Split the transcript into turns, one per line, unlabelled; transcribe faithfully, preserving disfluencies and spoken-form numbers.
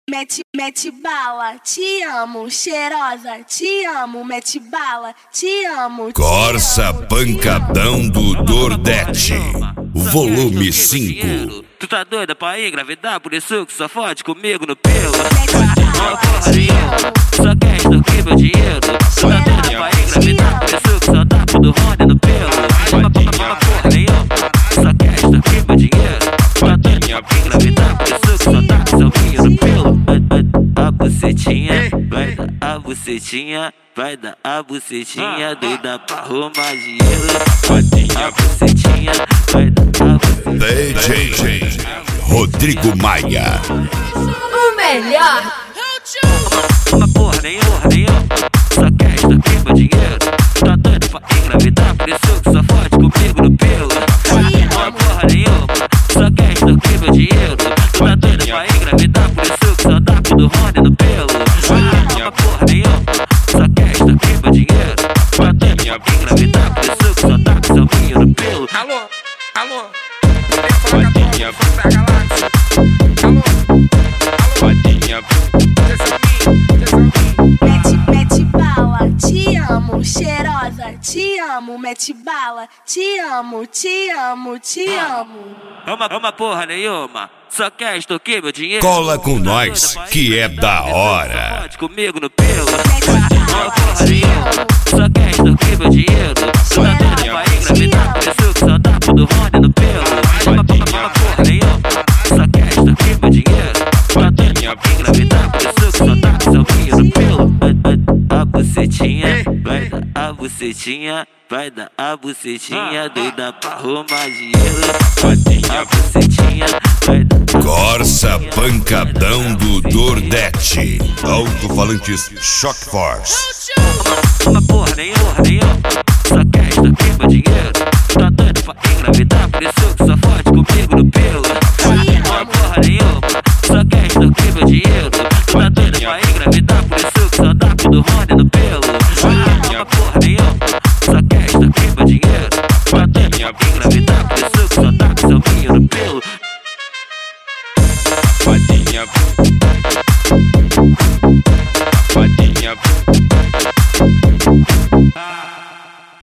Mete, mete bala, te amo, cheirosa, te amo, mete bala, te amo. Te
Corsa
amo,
Pancadão do Nordeste, volume cinco.
Tu tá doida pra engravidar, por isso que só fode comigo no pelo.
Não,
porra nenhuma, só quer extorquir meu dinheiro. Tu tá doida pra engravidar, por isso que só dá tudo ronda no pelo. Uma porra nenhuma, só quer extorquir meu dinheiro. Tu tá doida pra engravidar, por isso que só dá seu vinho no pelo. A bucetinha, vai dar a bucetinha, vai dar a bucetinha, doida pra arrumar dinheiro. A bucetinha, vai dar a bucetinha.
D J Rodrigo Maia.
O melhor.
Uma porra nenhuma, nenhuma, só quer extorquir meu dinheiro. Tá doido pra engravidar, por isso que só fode comigo no pelo. Uma porra nenhuma, só quer extorquir meu dinheiro. Tá doido pra engravidar, por isso que só dá tudo ronda no pelo. Uma porra nenhuma, só quer extorquir meu dinheiro. Tá doido pra engravidar, por isso que só dá seu vinho no pelo.
Alô, alô, Patinha, da galáxia. Alô, Patinha,
mete, mete bala, te amo, cheirosa, te amo, mete bala, te amo, te amo, te amo.
Uma, uma porra nenhuma, só quer extorquir meu dinheiro.
Cola com nós, que é da hora.
Fode comigo no pelo. Uma porra nenhuma, só quer extorquir meu dinheiro. Tu tá doida pra engravidar, por isso que só dá tudo ronda no pelo. Uma porra nenhuma, só quer extorquir meu dinheiro. Tu tá doida pra engravidar, por isso que só dá seu vinho no pelo. A bucetinha, vai dar a bucetinha, vai dar a bucetinha, doida pra arrumar dinheiro. A bucetinha, vai dar.
Corsa Pancadão do Nordeste. Alto-falantes Shock Force.
Uma porra nenhuma, nenhuma, só quer extorquir meu dinheiro. Tá doido pra engravidar, por isso que só fode comigo no pelo. Uma porra nenhuma, só quer extorquir meu dinheiro. Tá doido pra engravidar, por isso que só dá tudo ronda no pelo. Uma porra nenhuma, só quer extorquir meu dinheiro. Tá doido pra engravidar, por isso que só dá seu vinho no pelo.
Patinha.